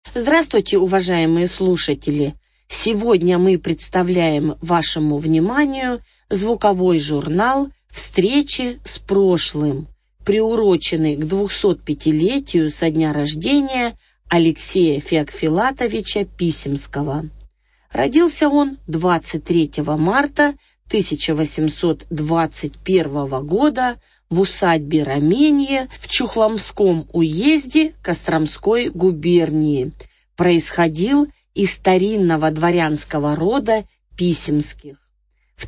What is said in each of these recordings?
Здравствуйте, уважаемые слушатели! Сегодня мы представляем вашему вниманию звуковой журнал «Встречи с прошлым», приуроченный к 205-летию со дня рождения Алексея Феофилатовича Писемского. Родился он 23 марта 1821 года в усадьбе Раменье в Чухломском уезде Костромской губернии. Происходил из старинного дворянского рода Писемских. В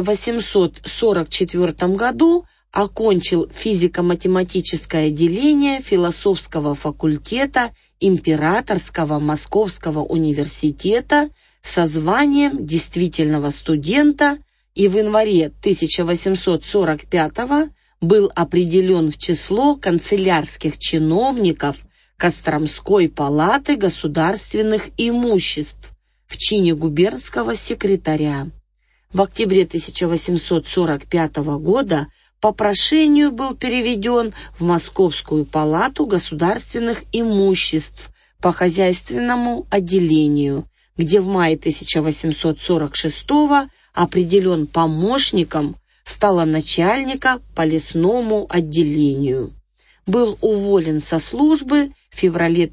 1844 году окончил физико-математическое отделение философского факультета Императорского Московского университета со званием действительного студента и в январе 1845 был определен в число канцелярских чиновников Костромской палаты государственных имуществ в чине губернского секретаря. В октябре 1845 года по прошению был переведен в Московскую палату государственных имуществ по хозяйственному отделению, где в мае 1846 определен помощником столоначальника по лесному отделению. Был уволен со службы в феврале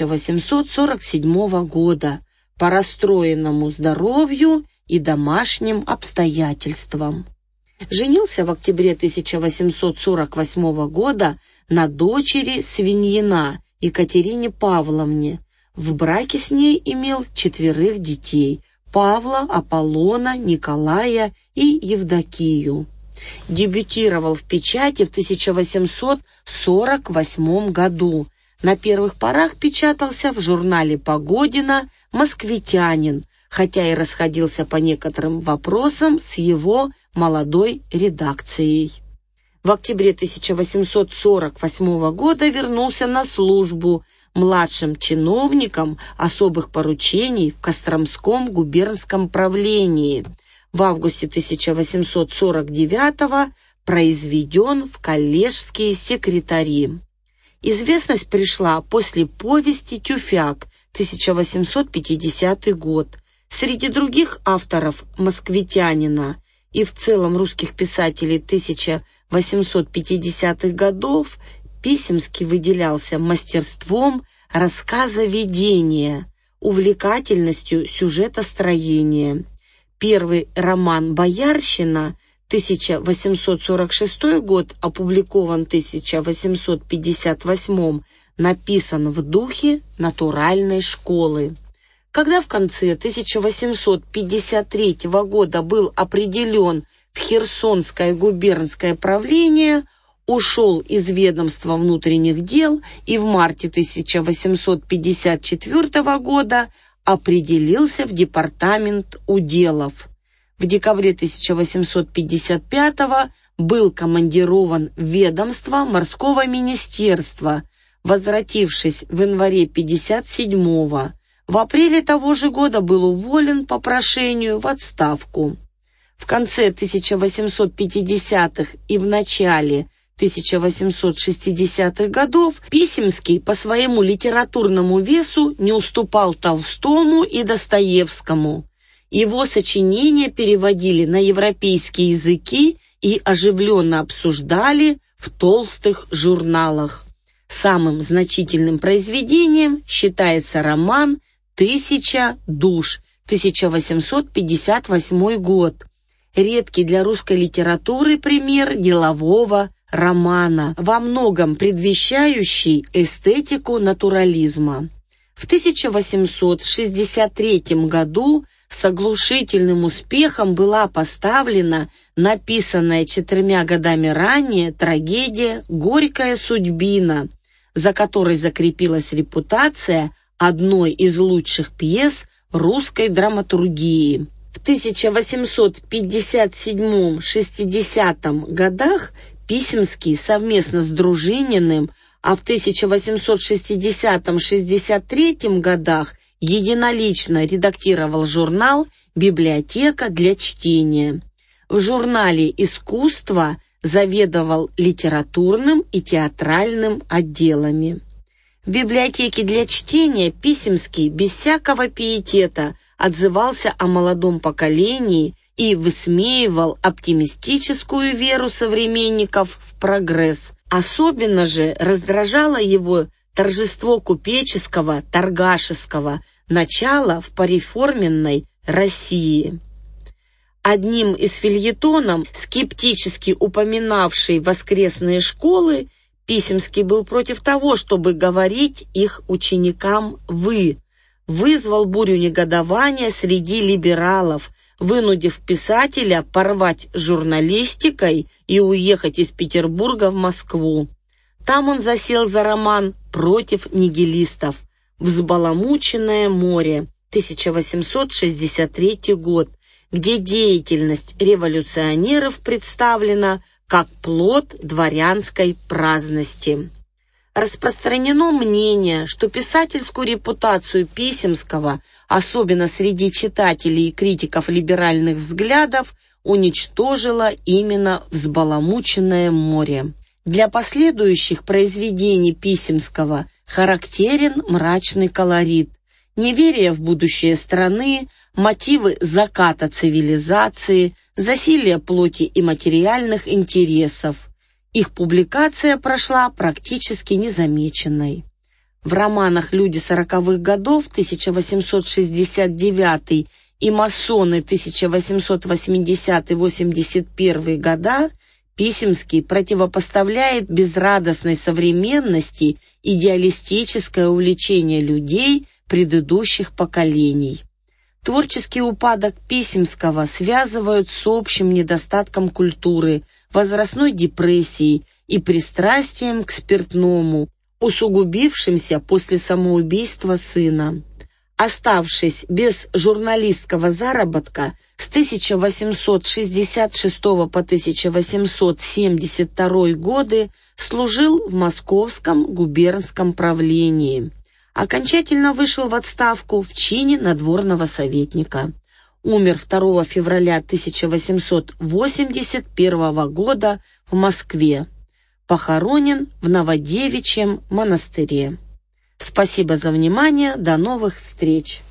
1847 года по расстроенному здоровью и домашним обстоятельствам. Женился в октябре 1848 года на дочери Свиньина Екатерине Павловне. В браке с ней имел 4 детей – Павла, Аполлона, Николая и Евдокию. Дебютировал в печати в 1848 году. На первых порах печатался в журнале Погодина «Москвитянин», хотя и расходился по некоторым вопросам с его молодой редакцией. В октябре 1848 года вернулся на службу младшим чиновником особых поручений в Костромском губернском правлении. В августе 1849 произведен в коллежские секретари. Известность пришла после повести «Тюфяк» 1850 год. Среди других авторов «Москвитянина» и в целом русских писателей 1850-х годов Писемский выделялся мастерством рассказоведения, увлекательностью сюжетостроения. Первый роман «Боярщина» 1846 год, опубликован в 1858, написан в духе натуральной школы. Когда в конце 1853 года был определен в Херсонское губернское правление, ушел из ведомства внутренних дел и в марте 1854 года определился в департамент уделов. В декабре 1855 был командирован в ведомство морского министерства, возвратившись в январе 1957-го. В апреле того же года был уволен по прошению в отставку. В конце 1850-х и в начале 1860-х годов Писемский по своему литературному весу не уступал Толстому и Достоевскому. Его сочинения переводили на европейские языки и оживленно обсуждали в толстых журналах. Самым значительным произведением считается роман «Тысяча душ» 1858 год. Редкий для русской литературы пример делового романа, во многом предвещающий эстетику натурализма. В 1863 году с оглушительным успехом была поставлена написанная 4 годами ранее трагедия «Горькая судьбина», за которой закрепилась репутация одной из лучших пьес русской драматургии. В 1857-60 годах Писемский совместно с Дружининым, а в 1860-63 годах единолично редактировал журнал «Библиотека для чтения». В журнале «Искусство» заведовал литературным и театральным отделами. В библиотеке для чтения Писемский без всякого пиетета отзывался о молодом поколении и высмеивал оптимистическую веру современников в прогресс. Особенно же раздражало его торжество купеческого, торгашеского начала в пореформенной России. Одним из фельетонов, скептически упоминавший воскресные школы, Писемский был против того, чтобы говорить их ученикам «вы», вызвал бурю негодования среди либералов, вынудив писателя порвать с журналистикой и уехать из Петербурга в Москву. Там он засел за роман «Против нигилистов» «Взбаламученное море», 1863 год, где деятельность революционеров представлена как плод дворянской праздности. Распространено мнение, что писательскую репутацию Писемского, особенно среди читателей и критиков либеральных взглядов, уничтожило именно «Взбаламученное море». Для последующих произведений Писемского характерен мрачный колорит, неверие в будущее страны, мотивы заката цивилизации, засилие плоти и материальных интересов. Их публикация прошла практически незамеченной. В романах «Люди 40-х годов» 1869 и «Масоны» 1880-81 года Писемский противопоставляет безрадостной современности идеалистическое увлечение людей предыдущих поколений. Творческий упадок Писемского связывают с общим недостатком культуры, возрастной депрессией и пристрастием к спиртному, усугубившимся после самоубийства сына. Оставшись без журналистского заработка, с 1866 по 1872 годы служил в Московском губернском правлении. Окончательно вышел в отставку в чине надворного советника. Умер 2 февраля 1881 года в Москве. Похоронен в Новодевичьем монастыре. Спасибо за внимание. До новых встреч!